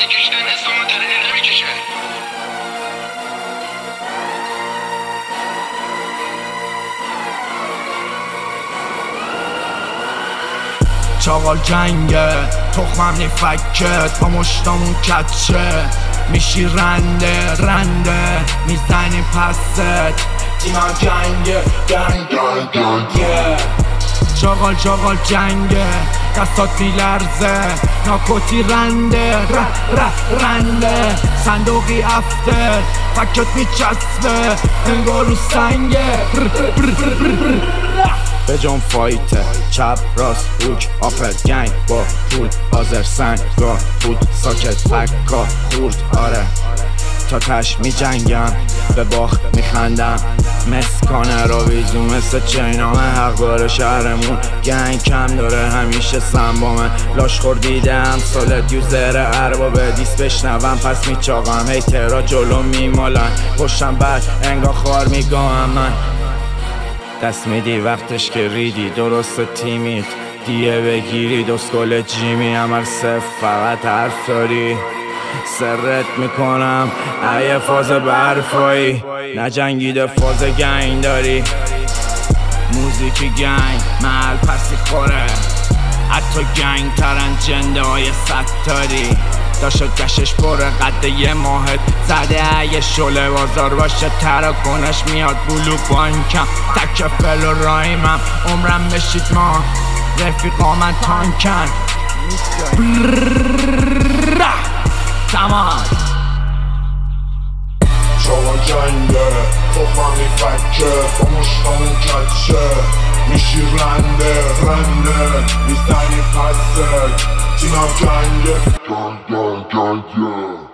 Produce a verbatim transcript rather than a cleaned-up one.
وقتی کشیدن اسلام داره نمیکشه. چاقال جنگه تخمم نیفکت با مشتامون کچه میشی رنده رنده میزنی پست تیمم جنگه گنگ گنگ گنگه چاقال چاقال جنگه دستات میلرزه ناکوتی رنده ر ر رنده صندوقی افتر فکت میچسبه انگار رو سنگه به جون فایته چپ راست اوک آپر گنگ با پول آزر سنگ را بود ساکت فکا خورد آره تا تش می جنگم به باخت می خندم مسکانه رو ویزو مثل چینامه حق داره شهرمون گنگ کم داره همیشه سنبامه لاشخور دیدم سالت یوزر اربابه دیست بشنوم پس می چاقم هی ترا جلو می مالن پشتم بعد انگا خار می گاهم من دست میدی وقتش که ریدی درست تیمیت دیه بگیری دوسکل جیمی عمل صف فقط حرف داری سرت میکنم ایه فاز برفایی نجنگیده فاز گنگ داری موزیکی گنگ محل پسی خوره حتی گنگ ترن جنده های ستاری داشت گشش پره قد یه ماهت زده ایه شله بازار باشه تراکنش میاد بلو بانکم تک فل و رایمم عمرم بشید ما رفیقا من تانکن تمام چاقال جنگه تخمم میفکه با مشتامون کچه میشی رنده رنده میزنی پسته تیمم جنگه گنگ گنگ گنگ